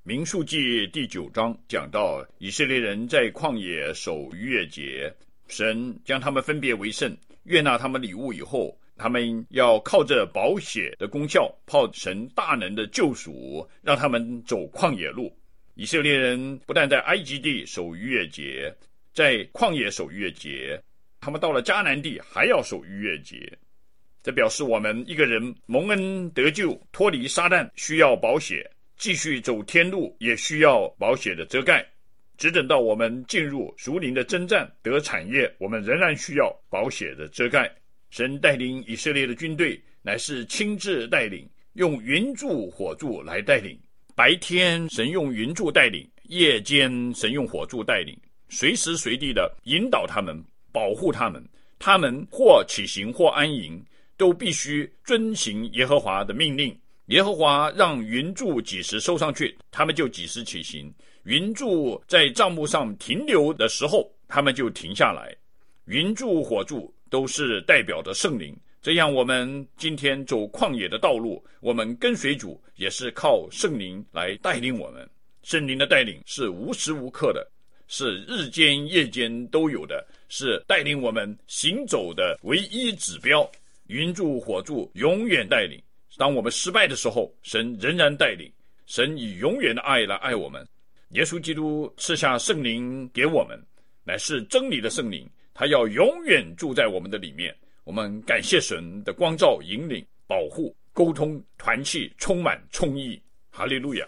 民数记第9章讲到以色列人在旷野守逾越节，神将他们分别为圣，悦纳他们礼物以后，他们要靠着宝血的功效，靠神大能的救赎，让他们走旷野路。以色列人不但在埃及地守逾越节，在旷野守逾越节，他们到了迦南地还要守逾越节。这表示我们一个人蒙恩得救，脱离撒旦需要宝血，继续走天路也需要宝血的遮盖，只等到我们进入属灵的征战得产业，我们仍然需要宝血的遮盖。神带领以色列的军队乃是亲自带领，用云柱火柱来带领。白天神用云柱带领，夜间神用火柱带领，随时随地的引导他们，保护他们。他们或起行或安营，都必须遵行耶和华的命令。耶和华让云柱几时收上去，他们就几时起行。云柱在帐幕上停留的时候，他们就停下来。云柱火柱都是代表着圣灵，这样我们今天走旷野的道路，我们跟随主也是靠圣灵来带领我们。圣灵的带领是无时无刻的，是日间夜间都有的，是带领我们行走的唯一指标。云柱火柱永远带领，当我们失败的时候，神仍然带领，神以永远的爱来爱我们。耶稣基督赐下圣灵给我们，乃是真理的圣灵，他要永远住在我们的里面。我们感谢神的光照、引领、保护、沟通、团契、充满、充溢。哈利路亚。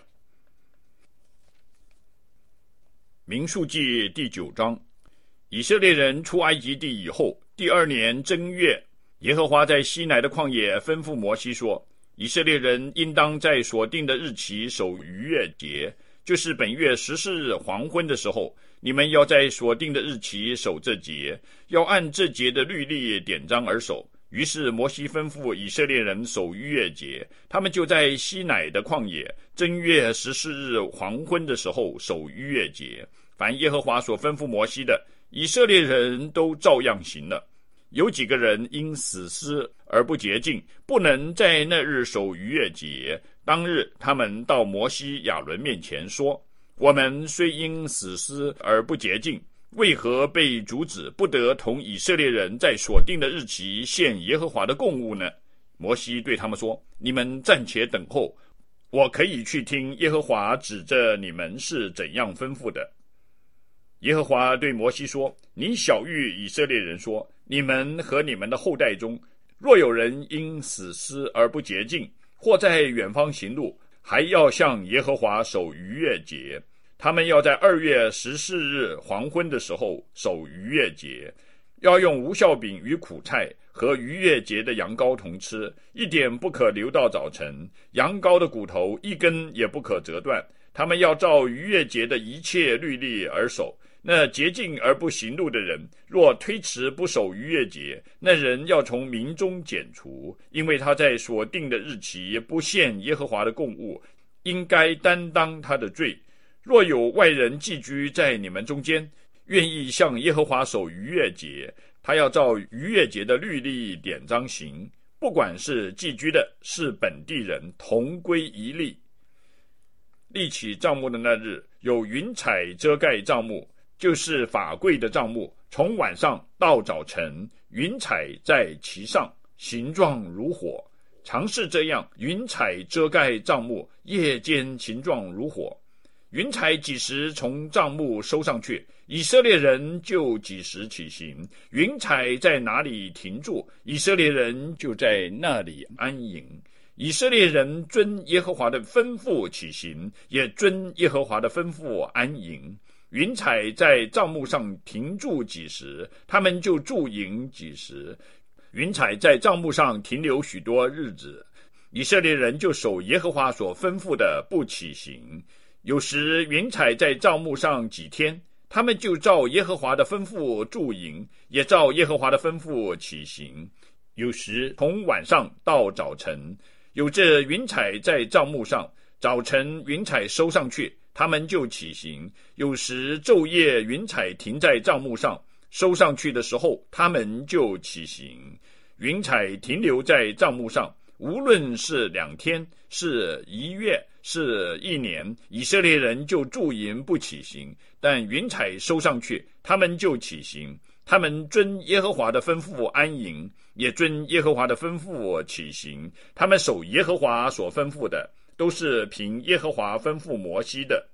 民数记第9章，以色列人出埃及地以后，第2年正月，耶和华在西乃的旷野吩咐摩西说，以色列人应当在所定的日期守逾越节，就是本月14日黄昏的时候，你们要在所定的日期守这节，要按这节的律例典章而守。于是摩西吩咐以色列人守逾越节，他们就在西乃的旷野正月14日黄昏的时候守逾越节。凡耶和华所吩咐摩西的，以色列人都照样行了。有几个人因死尸而不洁净，不能在那日守逾越节。当日他们到摩西亚伦面前说，我们虽因死尸而不洁净，为何被阻止不得同以色列人在所定的日期献耶和华的供物呢？摩西对他们说，你们暂且等候，我可以去听耶和华指着你们是怎样吩咐的。耶和华对摩西说，你晓谕以色列人说，你们和你们的后代中，若有人因死尸而不洁净，或在远方行路，还要向耶和华守逾越节。他们要在2月14日黄昏的时候守逾越节，要用无酵饼与苦菜和逾越节的羊羔同吃，一点不可留到早晨。羊羔的骨头一根也不可折断。他们要照逾越节的一切律例而守。那洁净而不行路的人，若推迟不守逾越节，那人要从民中剪除，因为他在所定的日期不献耶和华的供物，应该担当他的罪。若有外人寄居在你们中间，愿意向耶和华守逾越节，他要照逾越节的律例典章行，不管是寄居的，是本地人，同归一例。立起帐幕的那日，有云彩遮盖帐幕，就是法柜的帐幕，从晚上到早晨，云彩在其上，形状如火。常是这样，云彩遮盖帐幕，夜间形状如火。云彩几时从帐幕收上去，以色列人就几时起行。云彩在哪里停住，以色列人就在那里安营。以色列人遵耶和华的吩咐起行，也遵耶和华的吩咐安营。云彩在帐幕上停住几时，他们就驻营几时。云彩在帐幕上停留许多日子，以色列人就守耶和华所吩咐的不起行。有时云彩在帐幕上几天，他们就照耶和华的吩咐驻营，也照耶和华的吩咐起行。有时从晚上到早晨，有这云彩在帐幕上，早晨云彩收上去，他们就起行。有时昼夜云彩停在帐幕上，收上去的时候，他们就起行。云彩停留在帐幕上，无论是2天，是1月， 是1年，以色列人就驻营不起行，但云彩收上去，他们就起行。他们遵耶和华的吩咐安营，也遵耶和华的吩咐起行。他们守耶和华所吩咐的，都是凭耶和华吩咐摩西的。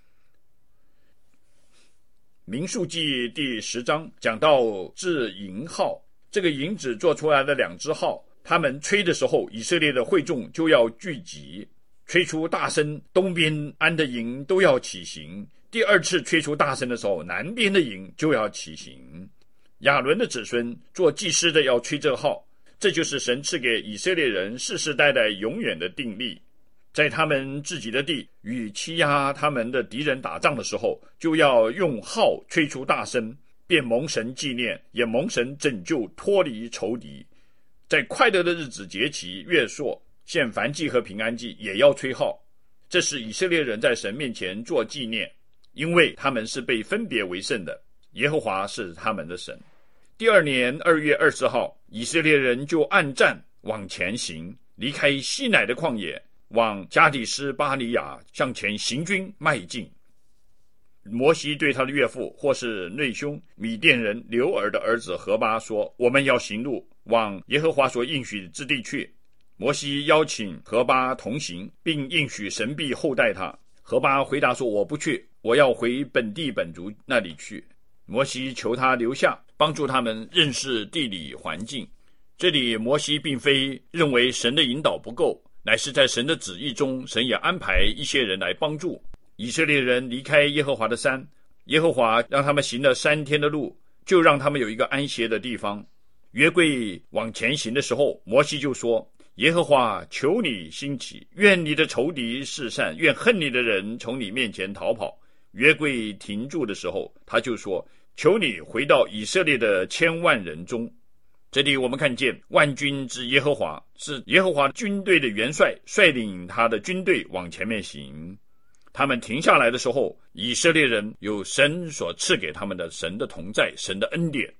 民数记第10章讲到制营号，这个营子做出来的2只号，他们吹的时候，以色列的会众就要聚集，吹出大声，东边安的营都要起行。第2次吹出大声的时候，南边的营就要起行。亚伦的子孙做祭司的要吹这号，这就是神赐给以色列人世世代代永远的定例。在他们自己的地与欺压他们的敌人打仗的时候，就要用号吹出大声，便蒙神纪念，也蒙神拯救，脱离仇敌。在快乐的日子节期月朔献燔祭和平安祭也要吹号，这是以色列人在神面前做纪念，因为他们是被分别为圣的，耶和华是他们的神。第2年2月20号，以色列人就按战往前行，离开西乃的旷野，往加底斯巴尼亚向前行军迈进。摩西对他的岳父或是内兄米甸人流尔的儿子何巴说，我们要行路往耶和华所应许之地去。摩西邀请何巴同行，并应许神必厚待他。何巴回答说，我不去，我要回本地本族那里去。摩西求他留下，帮助他们认识地理环境。这里摩西并非认为神的引导不够，乃是在神的旨意中，神也安排一些人来帮助以色列人离开耶和华的山。耶和华让他们行了3天的路，就让他们有一个安歇的地方。约柜往前行的时候，摩西就说，耶和华，求你兴起，愿你的仇敌四散，愿恨你的人从你面前逃跑。约柜停住的时候，他就说，求你回到以色列的千万人中。这里我们看见万军之耶和华是耶和华军队的元帅，率领他的军队往前面行。他们停下来的时候，以色列人有神所赐给他们的神的同在，神的恩典。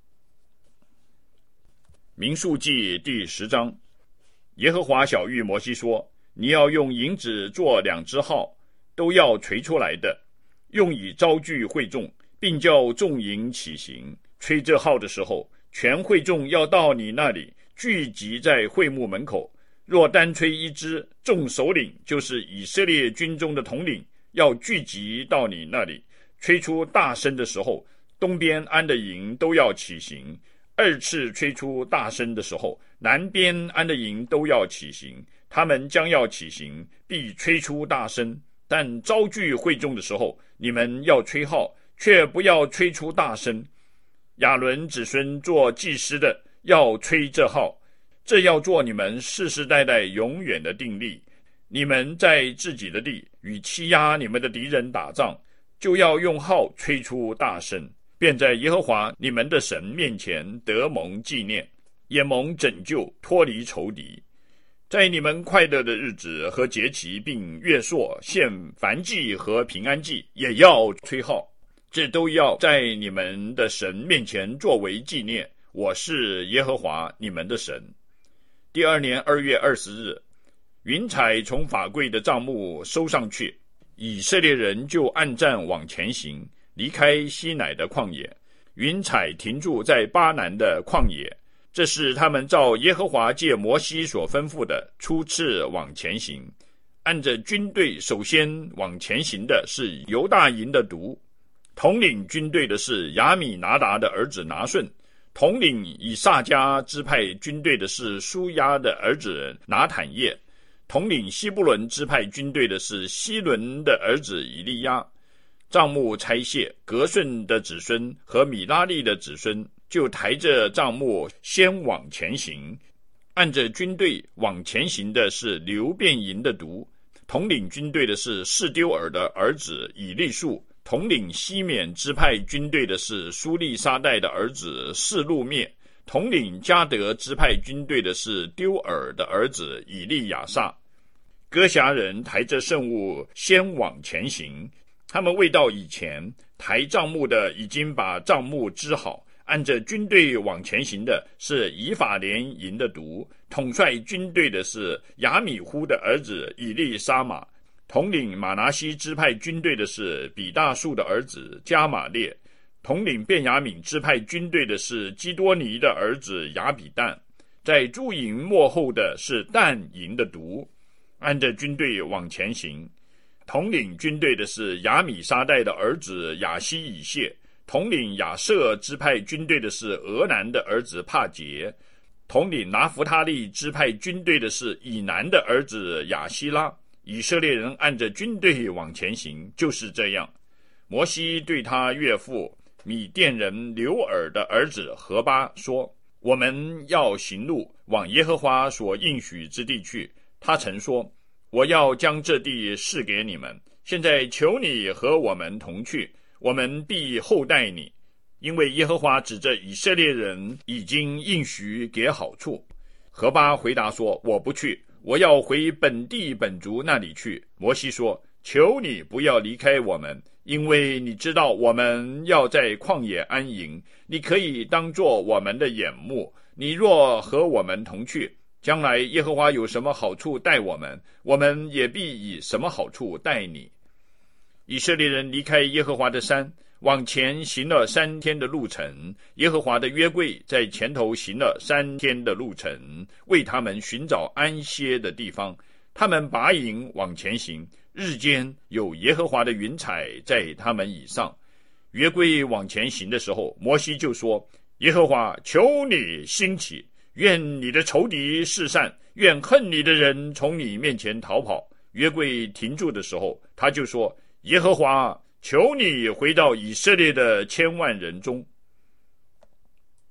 民数记第10章，耶和华晓谕摩西说，你要用银子做2只号，都要锤出来的，用以招聚会众，并叫众营起行。吹这号的时候，全会众要到你那里，聚集在会幕门口。若单吹1支，众首领，就是以色列军中的统领，要聚集到你那里。吹出大声的时候，东边安的营都要起行。2次吹出大声的时候，南边安的营都要起行。他们将要起行，必吹出大声，但招聚会众的时候，你们要吹号，却不要吹出大声。亚伦子孙做祭司的要吹这号，这要做你们世世代代永远的定例。你们在自己的地与欺压你们的敌人打仗，就要用号吹出大声，便在耶和华你们的神面前得蒙纪念，也蒙拯救，脱离仇敌。在你们快乐的日子和节期，并月朔献燔祭和平安祭，也要吹号，这都要在你们的神面前作为纪念。我是耶和华你们的神。第2年2月20日，云彩从法柜的帐幕收上去，以色列人就按战往前行，离开西乃的旷野。云彩停住在巴南的旷野，这是他们照耶和华借摩西所吩咐的初次往前行。按着军队首先往前行的是犹大营的督，统领军队的是亚米拿达的儿子拿顺，统领以萨迦支派军队的是舒亚的儿子拿坦叶，统领西布伦支派军队的是希伦的儿子以利亚。帐幕拆卸，革顺的子孙和米拉利的子孙就抬着帐幕先往前行。按着军队往前行的是流便营的督，统领军队的是示丢尔的儿子以利树，统领西缅支派军队的是苏利沙代的儿子示路灭，统领加德支派军队的是丢尔的儿子以利亚撒。哥辖人抬着圣物先往前行，他们未到以前，抬帐幕的已经把帐幕支好。按着军队往前行的是以法莲营的督，统帅军队的是亚米忽的儿子以利沙玛， 统领马拿西支派军队的是比大树的儿子加玛列，统领便雅悯支派军队的是基多尼的儿子亚比旦，在驻营幕后的是但营的督，按着军队往前行。统领军队的是亚米沙代的儿子亚西以谢，统领亚舍支派军队的是俄南的儿子帕杰，统领拿弗他利支派军队的是以南的儿子亚希拉。以色列人按着军队往前行，就是这样。摩西对他岳父米甸人流尔的儿子何巴说，我们要行路往耶和华所应许之地去。他曾说，我要将这地赐给你们，现在求你和我们同去，我们必厚待你，因为耶和华指着以色列人已经应许给好处。何巴回答说，我不去，我要回本地本族那里去。摩西说，求你不要离开我们，因为你知道我们要在旷野安营，你可以当作我们的眼目，你若和我们同去，将来耶和华有什么好处待我们，我们也必以什么好处待你。以色列人离开耶和华的山，往前行了3天的路程，耶和华的约柜在前头行了3天的路程，为他们寻找安歇的地方。他们拔营往前行，日间有耶和华的云彩在他们以上。约柜往前行的时候，摩西就说，耶和华，求你兴起，愿你的仇敌四散，愿恨你的人从你面前逃跑。约柜停住的时候，他就说，耶和华，求你回到以色列的1000万人中。